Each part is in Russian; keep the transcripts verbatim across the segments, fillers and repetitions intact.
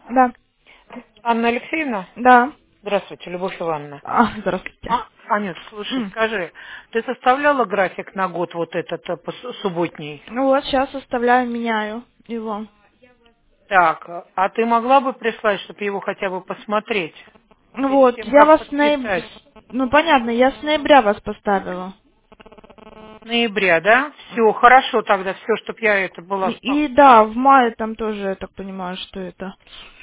Да. Анна Алексеевна? Да. Здравствуйте, Любовь Ивановна. А, здравствуйте. А, Анют, слушай, М. скажи, ты составляла график на год вот этот э, пос- субботний? Ну вот, сейчас оставляю, меняю его. Так, э, а ты могла бы прислать, чтобы его хотя бы посмотреть? Ну Перед вот, тем, я как вас с ноября... подписать? Ну понятно, я с ноября вас поставила. Ноября, да? Все, хорошо тогда, все, чтобы я это И, была и спокойна. да, в мае там тоже, я так понимаю, что это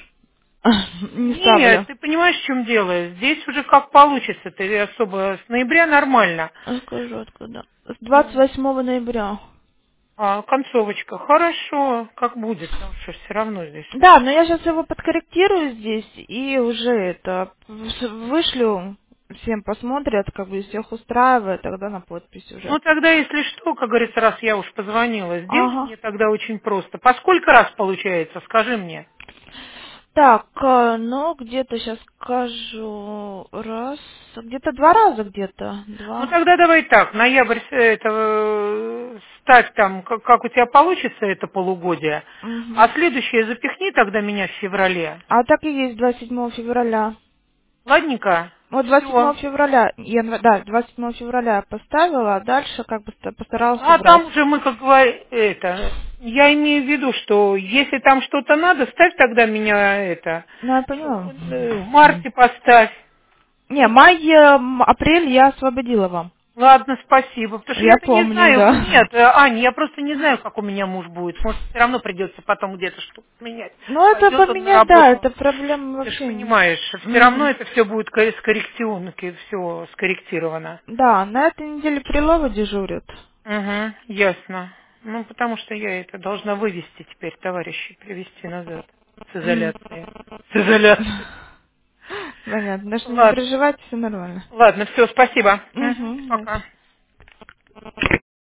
не Нет, ставлю. ты понимаешь, в чем дело? Здесь уже как получится, ты особо с ноября нормально. Скажу откуда. С двадцать восьмого ноября. А, концовочка, хорошо, как будет, потому что все равно здесь. Да, но я сейчас его подкорректирую здесь и уже это в- вышлю, всем посмотрят, как бы всех устраивает, тогда на подпись уже. Ну тогда, если что, как говорится, раз я уж позвонила, сделай Ага. мне тогда очень просто. По сколько раз получается, скажи мне. Так, э, ну где-то сейчас скажу раз, где-то два раза где-то, Ну два. тогда давай так, ноябрь э, это э, ставь там, как, как у тебя получится это полугодие, а Мгм. следующее запихни тогда меня в феврале. А так и есть двадцать седьмого февраля. Ладненько? Вот двадцать Все. седьмого февраля, январь, да, двадцать седьмого февраля я поставила, а дальше как бы ста- постаралась А убрать. там уже мы, как говорим, это, я имею в виду, что если там что-то надо, ставь тогда меня это, Ну, я поняла. э, в марте поставь. Не, май, э, м, апрель я освободила вам. Ладно, спасибо. Потому что Я я-то не помню, знаю. да. Нет, э, Аня, я просто не знаю, как у меня муж будет. Может, все равно придется потом где-то что-то менять. Ну, это Пойдет он на поменять, да, работу. это проблема Ты же вообще не... понимаешь, все равно Мгм. это все будет ко- скорректировано, все скорректировано. Да, на этой неделе Крылова дежурит. Угу, ясно. Ну, потому что я это должна вывести теперь, товарищей, привести назад. С М. изоляции. С изоляции. Понятно, даже не Ладно, переживайте, все нормально. ладно, все, спасибо. Мгм, Угу, пока.